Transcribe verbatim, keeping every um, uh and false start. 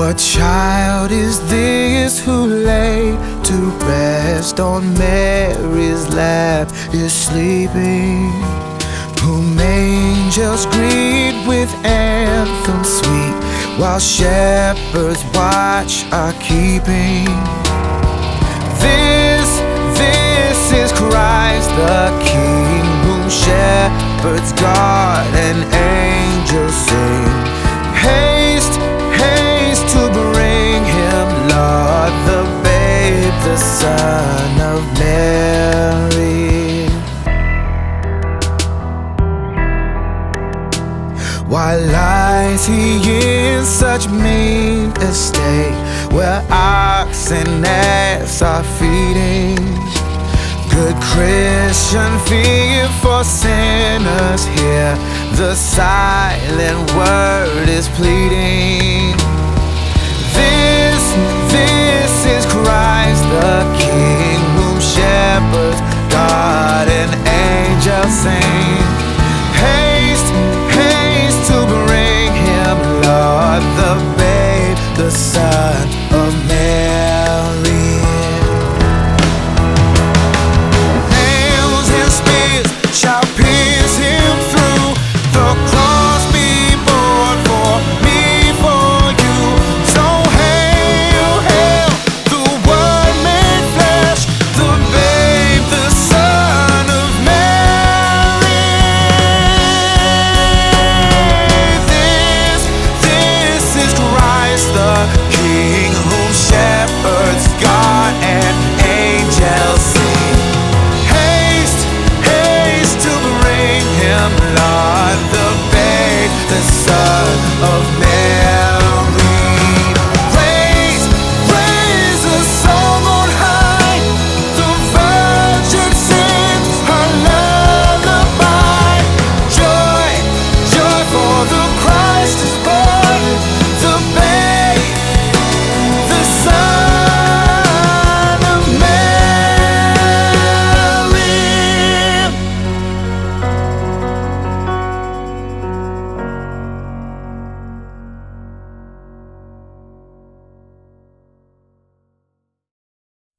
What child is this who lay to rest on Mary's lap is sleeping, whom angels greet with anthems sweet, while shepherds watch are keeping? This, this is Christ the King, whom shepherds guard and angels sing. Haste, haste to bring him, Lord, the babe, the Son of Mary. Why lies he in such mean estate, where ox and ass are feeding? Good Christian, fear for sinners here, the silent word is pleading. This, this is Christ the King, whom shepherds guard and angels sing. Haste, haste to bring him, Lord, the babe, the Son